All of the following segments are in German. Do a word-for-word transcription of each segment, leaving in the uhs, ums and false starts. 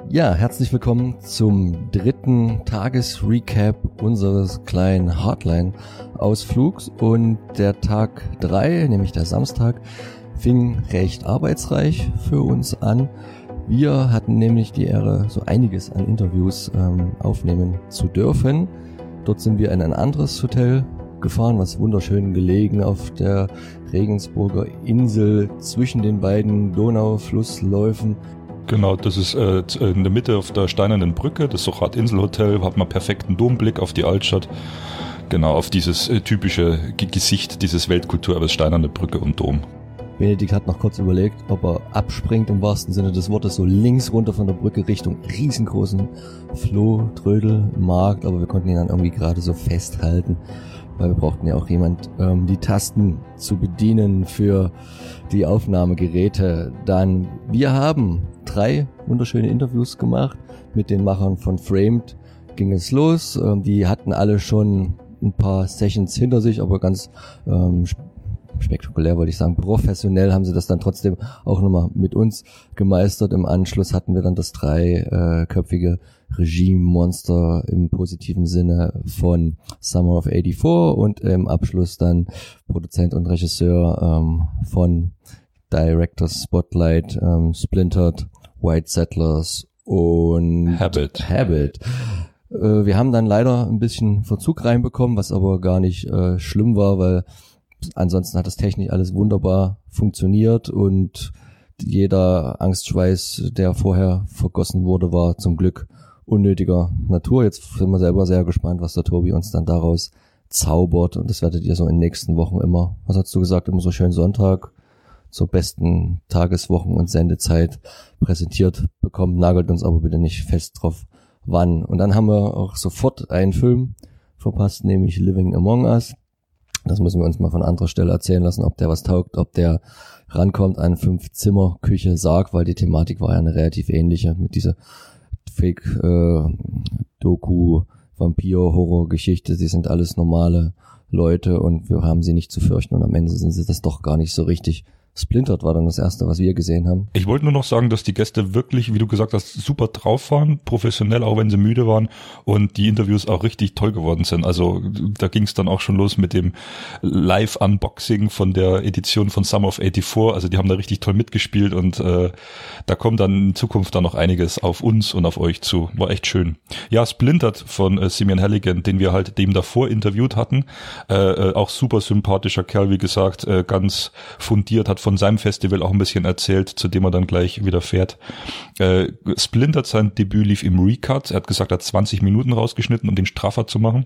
Ja, herzlich willkommen zum dritten Tagesrecap unseres kleinen Hardline-Ausflugs. Und der Tag drei, nämlich der Samstag, fing recht arbeitsreich für uns an. Wir hatten nämlich die Ehre, so einiges an Interviews ähm, aufnehmen zu dürfen. Dort sind wir in ein anderes Hotel gefahren, was wunderschön gelegen auf der Regensburger Insel zwischen den beiden Donauflussläufen. Genau, das ist äh, in der Mitte auf der Steinernen Brücke, das Sochat-Inselhotel, hat man perfekten Domblick auf die Altstadt. Genau, auf dieses äh, typische G- Gesicht dieses Weltkulturerbes Steinerne Brücke und Dom. Benedikt hat noch kurz überlegt, ob er abspringt im wahrsten Sinne des Wortes, so links runter von der Brücke Richtung riesengroßen Flohtrödelmarkt, aber wir konnten ihn dann irgendwie gerade so festhalten, weil wir brauchten ja auch jemand, ähm, die Tasten zu bedienen für die Aufnahmegeräte. Dann, wir haben drei wunderschöne Interviews gemacht mit den Machern von Framed. Ging es los. Ähm, die hatten alle schon ein paar Sessions hinter sich, aber ganz ähm, spektakulär, wollte ich sagen, professionell haben sie das dann trotzdem auch nochmal mit uns gemeistert. Im Anschluss hatten wir dann das dreiköpfige Regime-Monster im positiven Sinne von Summer of eighty-four und im Abschluss dann Produzent und Regisseur ähm, von Director's Spotlight, ähm, Splintered, White Settlers und Habit. Habit. Äh, wir haben dann leider ein bisschen Verzug reinbekommen, was aber gar nicht äh, schlimm war, weil ansonsten hat das technisch alles wunderbar funktioniert und jeder Angstschweiß, der vorher vergossen wurde, war zum Glück unnötiger Natur. Jetzt sind wir selber sehr gespannt, was der Tobi uns dann daraus zaubert, und das werdet ihr so in den nächsten Wochen immer, was hast du gesagt, immer so schön Sonntag zur besten Tageswochen- und Sendezeit präsentiert bekommen. Nagelt uns aber bitte nicht fest drauf, wann. Und dann haben wir auch sofort einen Film verpasst, nämlich Living Among Us. Das müssen wir uns mal von anderer Stelle erzählen lassen, ob der was taugt, ob der rankommt an Fünf-Zimmer-Küche Sarg, weil die Thematik war ja eine relativ ähnliche mit dieser Fake-Doku-Vampir-Horror-Geschichte. Sie sind alles normale Leute und wir haben sie nicht zu fürchten, und am Ende sind sie das doch gar nicht so richtig. Splintered war dann das erste, was wir gesehen haben. Ich wollte nur noch sagen, dass die Gäste wirklich, wie du gesagt hast, super drauf waren, professionell, auch wenn sie müde waren, und die Interviews auch richtig toll geworden sind. Also da ging es dann auch schon los mit dem Live-Unboxing von der Edition von Summer of eighty-four. Also die haben da richtig toll mitgespielt, und äh, da kommt dann in Zukunft dann noch einiges auf uns und auf euch zu. War echt schön. Ja, Splintered von äh, Simeon Halligan, den wir halt dem davor interviewt hatten. Äh, äh, auch super sympathischer Kerl, wie gesagt, äh, ganz fundiert, hat von seinem Festival auch ein bisschen erzählt, zu dem er dann gleich wieder fährt. Äh, Splintered, sein Debüt, lief im Recut. Er hat gesagt, er hat zwanzig Minuten rausgeschnitten, um den straffer zu machen.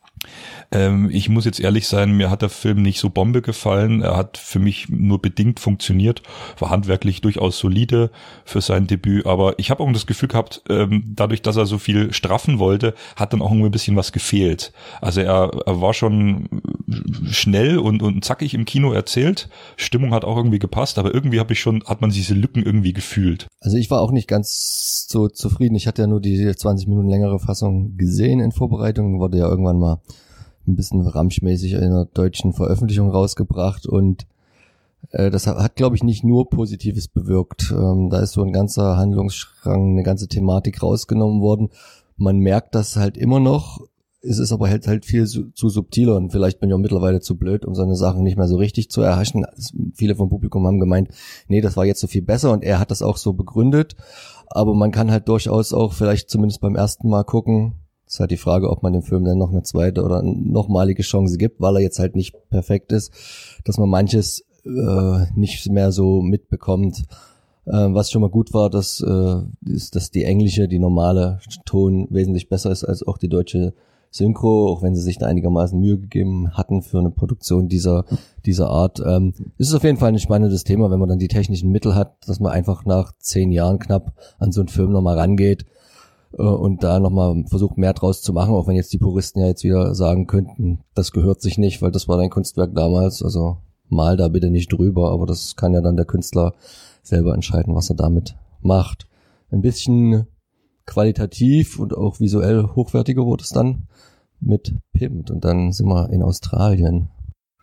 Ähm, ich muss jetzt ehrlich sein, mir hat der Film nicht so Bombe gefallen. Er hat für mich nur bedingt funktioniert, war handwerklich durchaus solide für sein Debüt, aber ich habe auch das Gefühl gehabt, ähm, dadurch, dass er so viel straffen wollte, hat dann auch irgendwie ein bisschen was gefehlt. Also er, er war schon schnell und, und zackig im Kino erzählt, Stimmung hat auch irgendwie gepasst, aber irgendwie habe ich schon, hat man diese Lücken irgendwie gefühlt. Also ich war auch nicht ganz so zufrieden. Ich hatte ja nur die zwanzig Minuten längere Fassung gesehen in Vorbereitung, wurde ja irgendwann mal ein bisschen ramschmäßig in einer deutschen Veröffentlichung rausgebracht, und äh, das hat, hat glaube ich, nicht nur Positives bewirkt. Ähm, da ist so ein ganzer Handlungsstrang, eine ganze Thematik rausgenommen worden. Man merkt das halt immer noch, es ist aber halt halt viel zu, zu subtiler, und vielleicht bin ich auch mittlerweile zu blöd, um seine Sachen nicht mehr so richtig zu erhaschen. Viele vom Publikum haben gemeint, nee, das war jetzt so viel besser, und er hat das auch so begründet, aber man kann halt durchaus auch vielleicht zumindest beim ersten Mal gucken. Es ist halt die Frage, ob man dem Film dann noch eine zweite oder nochmalige Chance gibt, weil er jetzt halt nicht perfekt ist, dass man manches äh, nicht mehr so mitbekommt. Äh, was schon mal gut war, dass, äh, ist, dass die englische, die normale Ton wesentlich besser ist als auch die deutsche Synchro, auch wenn sie sich da einigermaßen Mühe gegeben hatten für eine Produktion dieser dieser Art. Ähm, es ist auf jeden Fall ein spannendes Thema, wenn man dann die technischen Mittel hat, dass man einfach nach zehn Jahren knapp an so einen Film nochmal rangeht und da nochmal versucht, mehr draus zu machen, auch wenn jetzt die Puristen ja jetzt wieder sagen könnten, das gehört sich nicht, weil das war dein Kunstwerk damals, also mal da bitte nicht drüber, aber das kann ja dann der Künstler selber entscheiden, was er damit macht. Ein bisschen qualitativ und auch visuell hochwertiger wurde es dann mit Pimpt, und dann sind wir in Australien.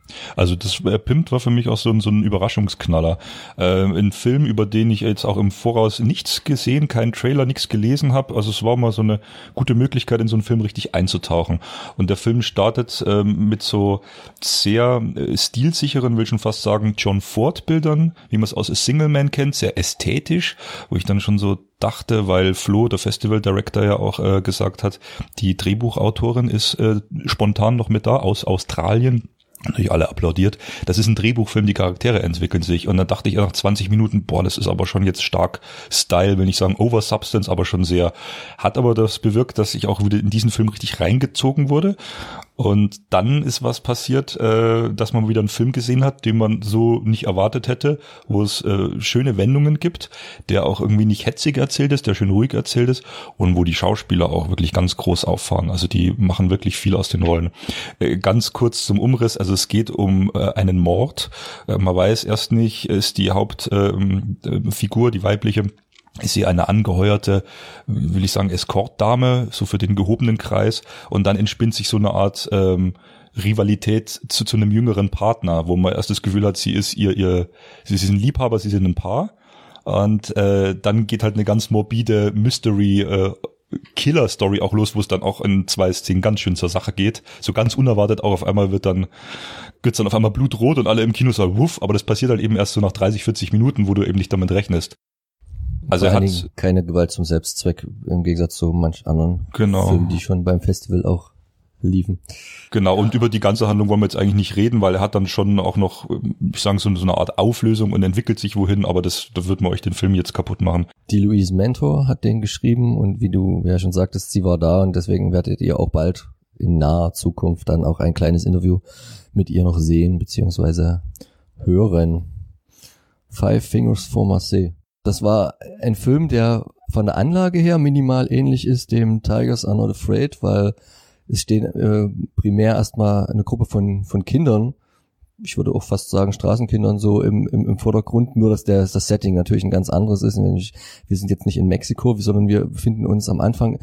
Also das äh, Pimpt war für mich auch so ein, so ein Überraschungsknaller. Äh, ein Film, über den ich jetzt auch im Voraus nichts gesehen, keinen Trailer, nichts gelesen habe. Also es war mal so eine gute Möglichkeit, in so einen Film richtig einzutauchen. Und der Film startet äh, mit so sehr äh, stilsicheren, will schon fast sagen, John Ford-Bildern, wie man es aus A Single Man kennt, sehr ästhetisch, wo ich dann schon so dachte, weil Flo, der Festival Director, ja auch äh, gesagt hat, die Drehbuchautorin ist äh, spontan noch mit da aus Australien. Natürlich alle applaudiert. Das ist ein Drehbuchfilm, die Charaktere entwickeln sich. Und dann dachte ich nach zwanzig Minuten, boah, das ist aber schon jetzt stark Style, will nicht sagen Over Substance, aber schon sehr. Hat aber das bewirkt, dass ich auch wieder in diesen Film richtig reingezogen wurde. Und dann ist was passiert, äh, dass man wieder einen Film gesehen hat, den man so nicht erwartet hätte, wo es äh, schöne Wendungen gibt, der auch irgendwie nicht hetzig erzählt ist, der schön ruhig erzählt ist und wo die Schauspieler auch wirklich ganz groß auffahren. Also die machen wirklich viel aus den Rollen. Äh, ganz kurz zum Umriss, also es geht um äh, einen Mord. Äh, man weiß erst nicht, ist die Hauptfigur, äh, die weibliche, ist sie eine angeheuerte, will ich sagen, Escortdame, so für den gehobenen Kreis. Und dann entspinnt sich so eine Art ähm, Rivalität zu, zu einem jüngeren Partner, wo man erst das Gefühl hat, sie ist ihr, ihr, sie sind Liebhaber, sie sind ein Paar. Und äh, dann geht halt eine ganz morbide Mystery äh, Killer-Story auch los, wo es dann auch in zwei Szenen ganz schön zur Sache geht. So ganz unerwartet auch auf einmal wird dann, wird's dann auf einmal blutrot und alle im Kino sagen, wuff, aber das passiert halt eben erst so nach dreißig, vierzig Minuten, wo du eben nicht damit rechnest. Also er hat keine Gewalt zum Selbstzweck im Gegensatz zu manch anderen genau. Filmen, die schon beim Festival auch liefen. Genau, und über die ganze Handlung wollen wir jetzt eigentlich nicht reden, weil er hat dann schon auch noch, ich sage so, so eine Art Auflösung und entwickelt sich wohin, aber das, da wird man euch den Film jetzt kaputt machen. Die Louise Mentor hat den geschrieben und wie du ja schon sagtest, sie war da und deswegen werdet ihr auch bald in naher Zukunft dann auch ein kleines Interview mit ihr noch sehen beziehungsweise hören. Five Fingers for Marseille. Das war ein Film, der von der Anlage her minimal ähnlich ist dem Tigers Are Not Afraid, weil es stehen äh, primär erstmal eine Gruppe von von Kindern, ich würde auch fast sagen Straßenkindern so im im, im Vordergrund, nur dass der das Setting natürlich ein ganz anderes ist. Ich, wir sind jetzt nicht in Mexiko, sondern wir befinden uns am Anfang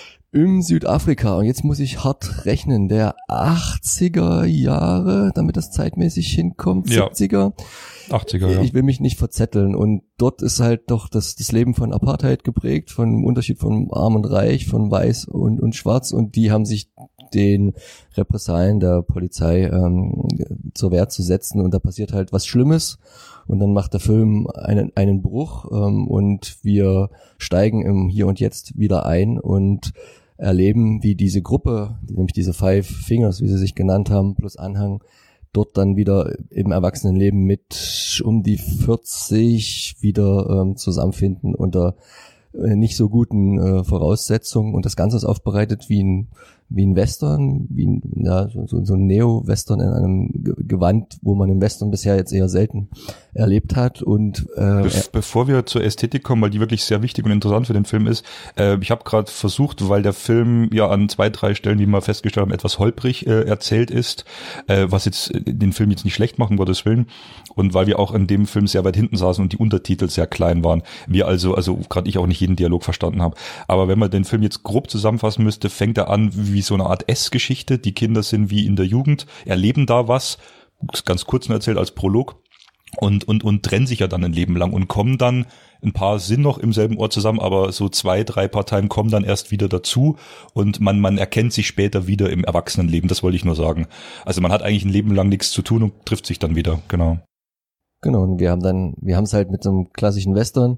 in Südafrika. Und jetzt muss ich hart rechnen, der achtziger Jahre, damit das zeitmäßig hinkommt, ja. siebziger. achtziger, ja. Ich will mich nicht verzetteln. Und dort ist halt doch das, das Leben von Apartheid geprägt, von dem Unterschied von Arm und Reich, von Weiß und, und Schwarz. Und die haben sich den Repressalien der Polizei ähm, zur Wehr zu setzen. Und da passiert halt was Schlimmes. Und dann macht der Film einen, einen Bruch ähm, und wir steigen im Hier und Jetzt wieder ein und erleben, wie diese Gruppe, nämlich diese Five Fingers, wie sie sich genannt haben, plus Anhang, dort dann wieder im Erwachsenenleben mit um die vierzig wieder ähm, zusammenfinden unter äh, nicht so guten äh, Voraussetzungen und das Ganze ist aufbereitet wie ein wie ein Western, wie ein, ja, so, so ein Neo-Western in einem Gewand, wo man im Western bisher jetzt eher selten erlebt hat. Und äh, Be- bevor wir zur Ästhetik kommen, weil die wirklich sehr wichtig und interessant für den Film ist, äh, ich habe gerade versucht, weil der Film ja an zwei, drei Stellen, wie wir festgestellt haben, etwas holprig äh, erzählt ist, äh, was jetzt den Film jetzt nicht schlecht macht, um Gottes Willen, und weil wir auch in dem Film sehr weit hinten saßen und die Untertitel sehr klein waren, wir also, also gerade ich auch nicht jeden Dialog verstanden habe. Aber wenn man den Film jetzt grob zusammenfassen müsste, fängt er an wie so eine Art S-Geschichte. Die Kinder sind wie in der Jugend, erleben da was, ganz kurz nur erzählt als Prolog, und und und trennen sich ja dann ein Leben lang und kommen dann, ein paar sind noch im selben Ort zusammen, aber so zwei, drei Parteien kommen dann erst wieder dazu und man man erkennt sich später wieder im Erwachsenenleben, das wollte ich nur sagen. Also man hat eigentlich ein Leben lang nichts zu tun und trifft sich dann wieder, genau. Genau, und wir haben dann, wir haben es halt mit so einem klassischen Western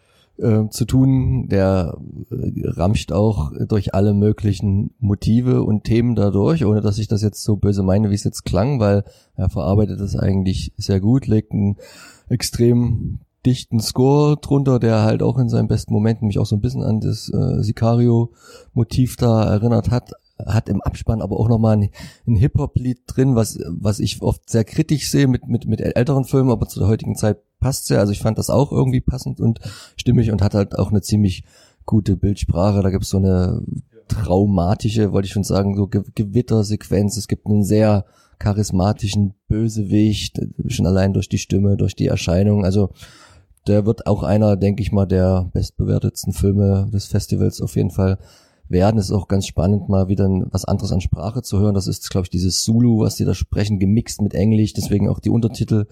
äh, zu tun, der äh, ramscht auch durch alle möglichen Motive und Themen dadurch, ohne dass ich das jetzt so böse meine, wie es jetzt klang, weil er verarbeitet es eigentlich sehr gut, legt einen extrem dichten Score drunter, der halt auch in seinen besten Momenten mich auch so ein bisschen an das äh, Sicario-Motiv da erinnert hat, hat im Abspann aber auch nochmal ein, ein Hip-Hop-Lied drin, was was ich oft sehr kritisch sehe mit mit mit älteren Filmen, aber zu der heutigen Zeit passt's ja. Also ich fand das auch irgendwie passend und stimmig und hat halt auch eine ziemlich gute Bildsprache. Da gibt's so eine traumatische, wollte ich schon sagen, so Ge- Gewittersequenz. Es gibt einen sehr charismatischen Bösewicht, schon allein durch die Stimme, durch die Erscheinung. Also der wird auch einer, denke ich mal, der bestbewertetsten Filme des Festivals auf jeden Fall werden. Es ist auch ganz spannend, mal wieder was anderes an Sprache zu hören. Das ist, glaube ich, dieses Zulu, was die da sprechen, gemixt mit Englisch, deswegen auch die Untertitel.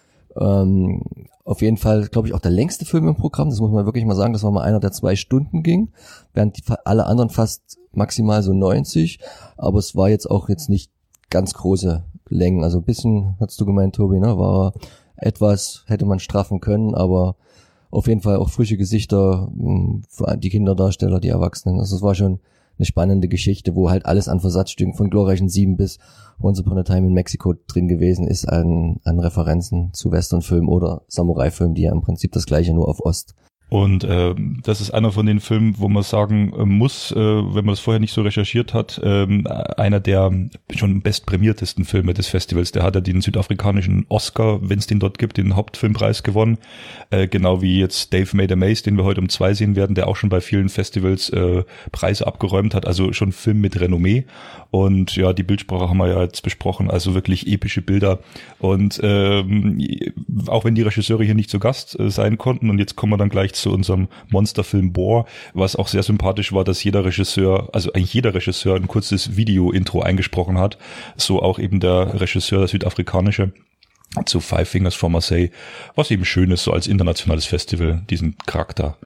Ähm, auf jeden Fall, glaube ich, auch der längste Film im Programm, das muss man wirklich mal sagen, das war mal einer, der zwei Stunden ging, während die, alle anderen fast maximal so neunzig, aber es war jetzt auch jetzt nicht ganz große Längen, also ein bisschen, hast du gemeint, Tobi, ne, war etwas, hätte man straffen können, aber auf jeden Fall auch frische Gesichter für die Kinderdarsteller, die Erwachsenen, also es war schon eine spannende Geschichte, wo halt alles an Versatzstücken von Glorreichen Sieben bis Once Upon a Time in Mexico drin gewesen ist, an, an Referenzen zu Westernfilmen oder Samurai-Filmen, die ja im Prinzip das gleiche nur auf Ost. Und äh, das ist einer von den Filmen, wo man sagen äh, muss, äh, wenn man das vorher nicht so recherchiert hat, äh, einer der schon bestprämiertesten Filme des Festivals. Der hat ja den südafrikanischen Oscar, wenn es den dort gibt, den Hauptfilmpreis gewonnen. Äh, genau wie jetzt Dave Made a Maze, den wir heute um zwei sehen werden, der auch schon bei vielen Festivals äh, Preise abgeräumt hat. Also schon ein Film mit Renommee. Und ja, die Bildsprache haben wir ja jetzt besprochen, also wirklich epische Bilder. Und ähm, auch wenn die Regisseure hier nicht zu Gast äh, sein konnten, und jetzt kommen wir dann gleich zu unserem Monsterfilm Boar, was auch sehr sympathisch war, dass jeder Regisseur, also eigentlich jeder Regisseur ein kurzes Video-Intro eingesprochen hat, so auch eben der Regisseur, der südafrikanische, zu Five Fingers from Marseille, was eben schön ist, so als internationales Festival, diesen Charakter.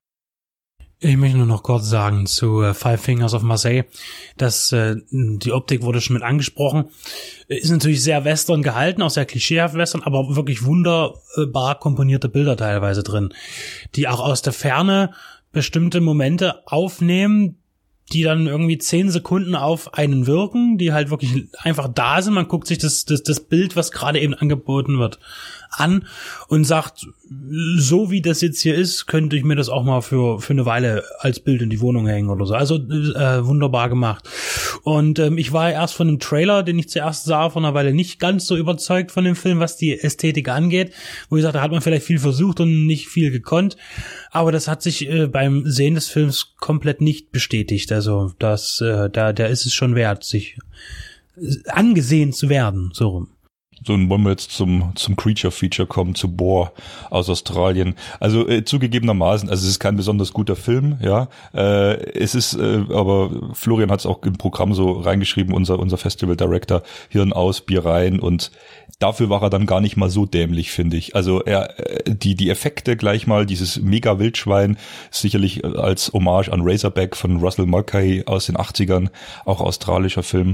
Ich möchte nur noch kurz sagen zu äh, Five Fingers of Marseille, dass äh, die Optik wurde schon mit angesprochen, ist natürlich sehr Western gehalten, auch sehr klischeehaft Western, aber wirklich wunderbar komponierte Bilder teilweise drin, die auch aus der Ferne bestimmte Momente aufnehmen, die dann irgendwie zehn Sekunden auf einen wirken, die halt wirklich einfach da sind. Man guckt sich das, das, das Bild, was gerade eben angeboten wird, an und sagt, so wie das jetzt hier ist, könnte ich mir das auch mal für für eine Weile als Bild in die Wohnung hängen oder so. Also äh, wunderbar gemacht. Und ähm, ich war erst von dem Trailer, den ich zuerst sah, von einer Weile nicht ganz so überzeugt von dem Film, was die Ästhetik angeht. Wo ich sagte, da hat man vielleicht viel versucht und nicht viel gekonnt. Aber das hat sich äh, beim Sehen des Films komplett nicht bestätigt. Also das, äh, da, da ist es schon wert, sich äh, angesehen zu werden, so rum. So, und wollen wir jetzt zum zum Creature-Feature kommen, zu Boar aus Australien. Also äh, zugegebenermaßen, also es ist kein besonders guter Film, ja. Äh, es ist, äh, aber Florian hat es auch im Programm so reingeschrieben, unser unser Festival-Director, Hirn aus, Bier rein, und dafür war er dann gar nicht mal so dämlich, finde ich. Also er die die Effekte gleich mal, dieses Mega-Wildschwein, sicherlich als Hommage an Razorback von Russell Mulcahy aus den achtzigern, auch australischer Film.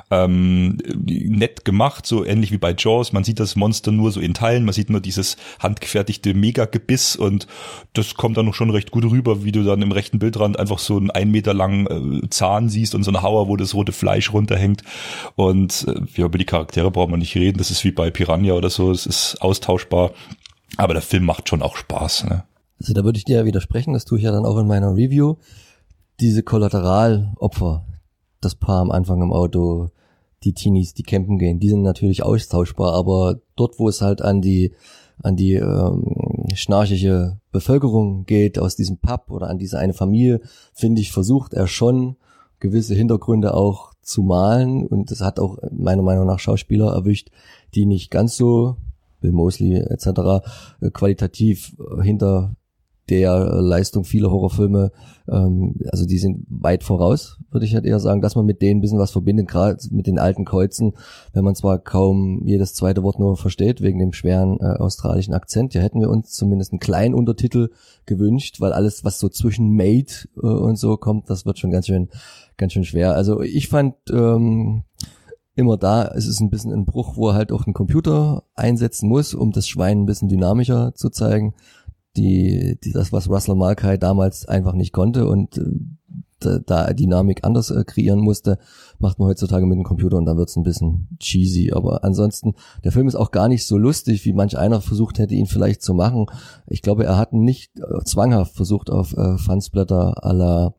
Ähm, nett gemacht, so ähnlich wie bei Jaws. Man sieht das Monster nur so in Teilen, man sieht nur dieses handgefertigte Mega-Gebiss, und das kommt dann noch schon recht gut rüber, wie du dann im rechten Bildrand einfach so einen ein Meter langen äh, Zahn siehst und so eine Hauer, wo das rote Fleisch runterhängt. Und äh, ja, über die Charaktere braucht man nicht reden, das ist wie bei Piranha oder so, es ist austauschbar, aber der Film macht schon auch Spaß, ne? Also da würde ich dir ja widersprechen, das tue ich ja dann auch in meiner Review. Diese Kollateralopfer, das Paar am Anfang im Auto, die Teenies, die campen gehen, die sind natürlich austauschbar, aber dort, wo es halt an die an die ähm, schnarchige Bevölkerung geht, aus diesem Pub oder an diese eine Familie, finde ich, versucht er schon gewisse Hintergründe auch zu malen, und es hat auch meiner Meinung nach Schauspieler erwischt, die nicht ganz so, Bill Moseley et cetera, qualitativ hinter der Leistung vieler Horrorfilme, ähm, also die sind weit voraus, würde ich halt eher sagen, dass man mit denen ein bisschen was verbindet, gerade mit den alten Kreuzen, wenn man zwar kaum jedes zweite Wort nur versteht, wegen dem schweren äh, australischen Akzent, ja, hätten wir uns zumindest einen kleinen Untertitel gewünscht, weil alles, was so zwischen Made äh, und so kommt, das wird schon ganz schön, ganz schön schwer. Also ich fand ähm, immer da, es ist ein bisschen ein Bruch, wo er halt auch einen Computer einsetzen muss, um das Schwein ein bisschen dynamischer zu zeigen. Die, die, das, was Russell Mulcahy damals einfach nicht konnte und äh, da, da Dynamik anders äh, kreieren musste, macht man heutzutage mit dem Computer, und dann wird's ein bisschen cheesy. Aber ansonsten, der Film ist auch gar nicht so lustig, wie manch einer versucht hätte, ihn vielleicht zu machen. Ich glaube, er hat nicht äh, zwanghaft versucht, auf äh, Fansblätter à la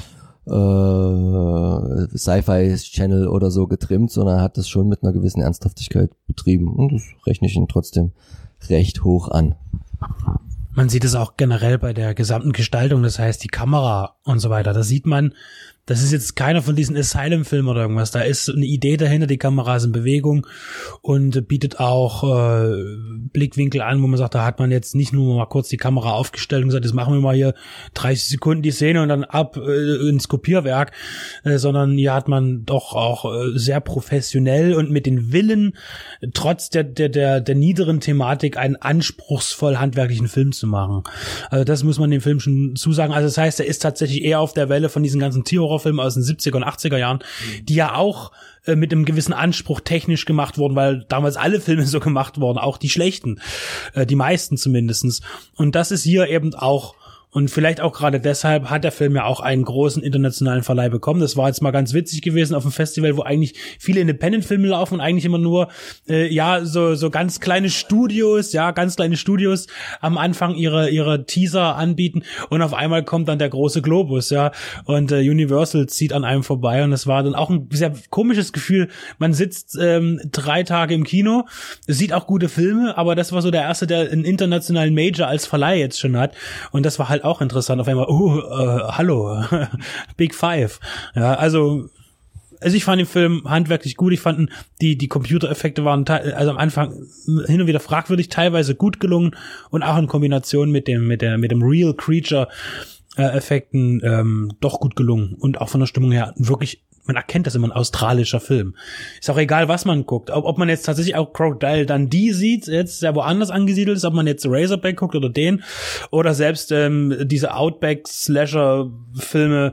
äh, Sci-Fi Channel oder so getrimmt, sondern hat das schon mit einer gewissen Ernsthaftigkeit betrieben. Und das rechne ich ihn trotzdem recht hoch an. Man sieht es auch generell bei der gesamten Gestaltung, das heißt, die Kamera und so weiter. Da sieht man, das ist jetzt keiner von diesen Asylum-Filmen oder irgendwas. Da ist eine Idee dahinter, die Kamera ist in Bewegung und bietet auch äh, Blickwinkel an, wo man sagt, da hat man jetzt nicht nur mal kurz die Kamera aufgestellt und gesagt, jetzt machen wir mal hier dreißig Sekunden die Szene und dann ab äh, ins Kopierwerk, äh, sondern hier hat man doch auch äh, sehr professionell und mit den Willen, trotz der, der, der, der niederen Thematik, einen anspruchsvoll handwerklichen Film zu machen. Also das muss man dem Film schon zusagen. Also das heißt, er ist tatsächlich eher auf der Welle von diesen ganzen Tierhorror Filme aus den siebziger und achtziger Jahren, die ja auch äh, mit einem gewissen Anspruch technisch gemacht wurden, weil damals alle Filme so gemacht wurden, auch die schlechten, äh, die meisten zumindestens. Und das ist hier eben auch. Und vielleicht auch gerade deshalb hat der Film ja auch einen großen internationalen Verleih bekommen. Das war jetzt mal ganz witzig gewesen auf dem Festival, wo eigentlich viele Independent-Filme laufen und eigentlich immer nur, äh, ja, so so ganz kleine Studios, ja, ganz kleine Studios am Anfang ihre ihre Teaser anbieten und auf einmal kommt dann der große Globus, ja, und äh, Universal zieht an einem vorbei und das war dann auch ein sehr komisches Gefühl. Man sitzt ähm, drei Tage im Kino, sieht auch gute Filme, aber das war so der erste, der einen internationalen Major als Verleih jetzt schon hat und das war halt auch interessant, auf einmal, oh, äh, hallo, Big Five. Ja, also, also ich fand den Film handwerklich gut, ich fand die, die Computereffekte waren, also am Anfang hin und wieder fragwürdig, teilweise gut gelungen und auch in Kombination mit dem, mit der, mit dem Real Creature äh, Effekten, ähm, doch gut gelungen und auch von der Stimmung her wirklich. Man erkennt das immer, ein australischer Film. Ist auch egal, was man guckt. Ob, ob man jetzt tatsächlich auch Crocodile Dundee sieht, jetzt der woanders angesiedelt ist, ob man jetzt Razorback guckt oder den, oder selbst ähm, diese Outback-Slasher-Filme.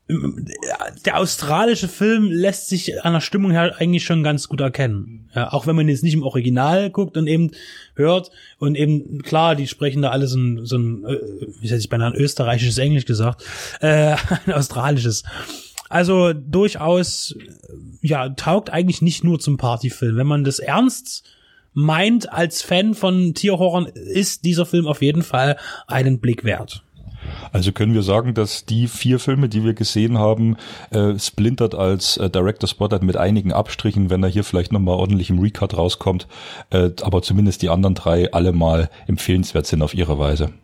Der australische Film lässt sich an der Stimmung her eigentlich schon ganz gut erkennen. Ja, auch wenn man jetzt nicht im Original guckt und eben hört und eben, klar, die sprechen da alle so ein, so ein wie hätte ich beinahe ein österreichisches Englisch gesagt, äh, ein australisches. Also durchaus, ja, taugt eigentlich nicht nur zum Partyfilm. Wenn man das ernst meint als Fan von Tierhorror, ist dieser Film auf jeden Fall einen Blick wert. Also können wir sagen, dass die vier Filme, die wir gesehen haben, äh, Splintert als äh, Director Spotlight mit einigen Abstrichen, wenn er hier vielleicht nochmal ordentlich im Recut rauskommt, äh, aber zumindest die anderen drei alle mal empfehlenswert sind auf ihre Weise.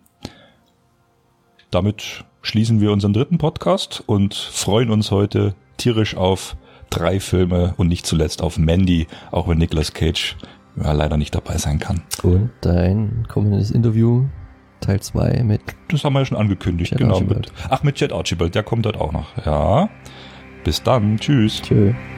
Damit schließen wir unseren dritten Podcast und freuen uns heute tierisch auf drei Filme und nicht zuletzt auf Mandy, auch wenn Nicolas Cage ja, leider nicht dabei sein kann. Und dein kommendes Interview, Teil zwei mit... Das haben wir ja schon angekündigt, Chad genau. Archibald. Mit, ach, mit Chad Archibald, der kommt dort auch noch. Ja, bis dann, tschüss. Tschö.